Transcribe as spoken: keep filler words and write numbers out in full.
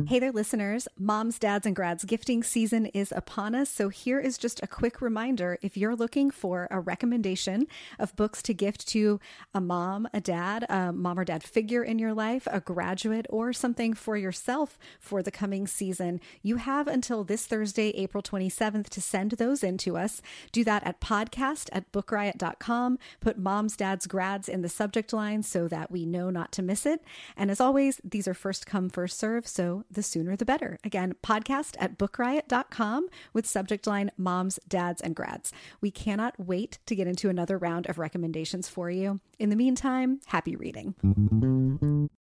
Hey there, listeners. Moms, dads, and grads gifting season is upon us. So here is just a quick reminder. If you're looking for a recommendation of books to gift to a mom, a dad, a mom or dad figure in your life, a graduate, or something for yourself for the coming season, you have until this Thursday, April twenty-seventh, to send those in to us. Do that at podcast at book riot dot com. Put moms, dads, grads in the subject line so that we know not to miss it. And as always, these are first come, first serve. So the sooner the better. Again, podcast at book riot dot com with subject line moms, dads, and grads. We cannot wait to get into another round of recommendations for you. In the meantime, happy reading.